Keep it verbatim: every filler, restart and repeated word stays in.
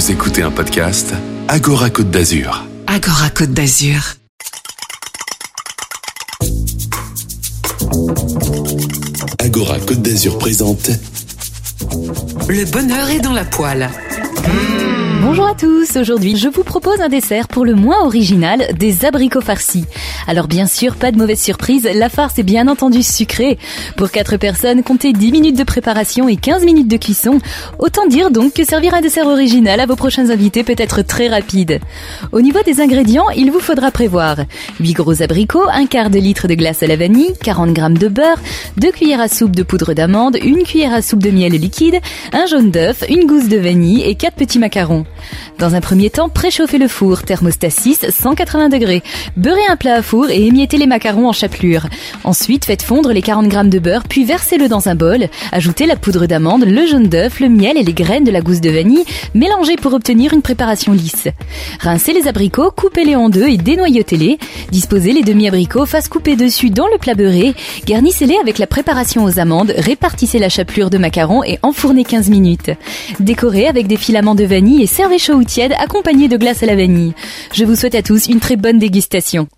Vous écoutez un podcast Agora Côte d'Azur. Agora Côte d'Azur. Agora Côte d'Azur présente Le bonheur est dans la poêle. Bonjour à tous, aujourd'hui je vous propose un dessert pour le moins original, des abricots farcis. Alors bien sûr, pas de mauvaise surprise, la farce est bien entendu sucrée. Pour quatre personnes, comptez dix minutes de préparation et quinze minutes de cuisson. Autant dire donc que servir un dessert original à vos prochains invités peut être très rapide. Au niveau des ingrédients, il vous faudra prévoir huit gros abricots, un quart de litre de glace à la vanille, quarante grammes de beurre, deux cuillères à soupe de poudre d'amande, une cuillère à soupe de miel liquide, un jaune d'œuf, une gousse de vanille et quatre petits macarons. Dans un premier temps, préchauffez le four, thermostat six, cent quatre-vingts degrés. Beurrez un plat à four et émiettez les macarons en chapelure. Ensuite, faites fondre les quarante grammes de beurre, puis versez-le dans un bol. Ajoutez la poudre d'amande, le jaune d'œuf, le miel et les graines de la gousse de vanille. Mélangez pour obtenir une préparation lisse. Rincez les abricots, coupez-les en deux et dénoyautez-les. Disposez les demi-abricots face coupée dessus dans le plat beurré. Garnissez-les avec la préparation aux amandes. Répartissez la chapelure de macarons et enfournez quinze minutes. Décorez avec des filaments de vanille et servez chaud ou tiède accompagné de glace à la vanille. Je vous souhaite à tous une très bonne dégustation.